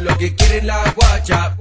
lo que quiere la guacha.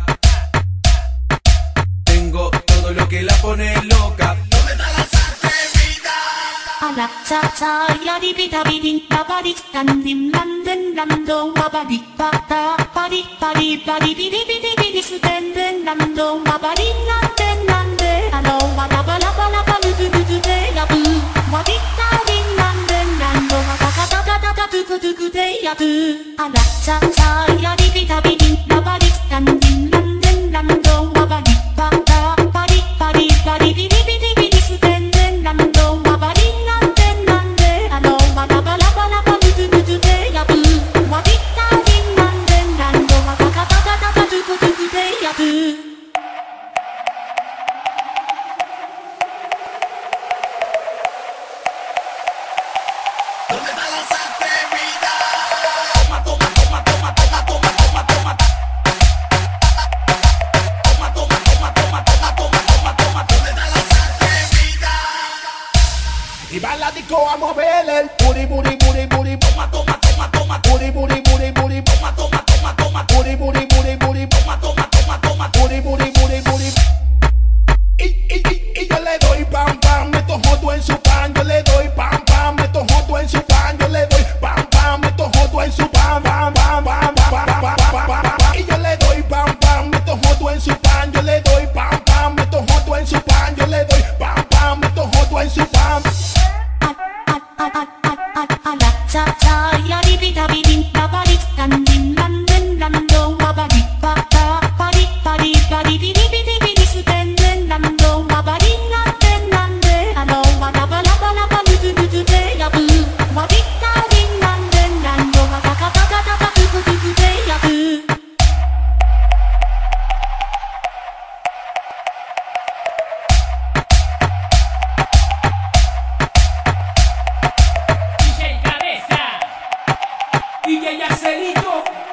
Tengo todo lo que la pone loca. ¿Dónde está la atrevida? A la cha cha ya di pita bidin babadi standim landen lando babadi pata padi padi padi bidi bidi bidi stenden lando babadi landen lande alo bala bala bala bala du du du de ya bu wadi standing landen lando kaka kaka kaka du du du de ya bu. A la cha cha ya di pita bidin babadi standim landen lando babadi pata padi padi padi bidi bidi bidi stenden lando babadi landen lande alo bala bala bala bala du du du de ya bu wadi standing landen lando kaka kaka kaka du du du de ya bu. ¿Dónde está la atrevida? Y va a la disco a mover el booty, booty, booty, booty. Toma, toma, toma, toma. Booty, booty, booty, booty. Toma, toma, toma, toma. Booty, booty, booty, booty. Toma, toma, toma, toma. Booty, booty, booty, booty. Y yo le doy pam, pam. Meto joto en su pan. Yo le doy pam, pam. Meto joto en su pan. Yo le doy pam, pam. Meto joto en su pan, pam, pam, pam, pam, pam, pam, pam, pam. Y yo le doy pam, pam. Meto joto en su pan. Yo le doy pam, pam. Meto joto en su pan. Yo le doy pam, pam. Meto joto en su pan. A la cha cha ya di pita bidin babadi standing landen lando babadi pata padi padi padi bidi bidi bidi stenden lando babadi landen lande alo bala bala bala bala du du du de ya bu wadi standing landen lando kaka kaka kaka du du du de ya bu. DJ Cabeza, DJ Yacelito.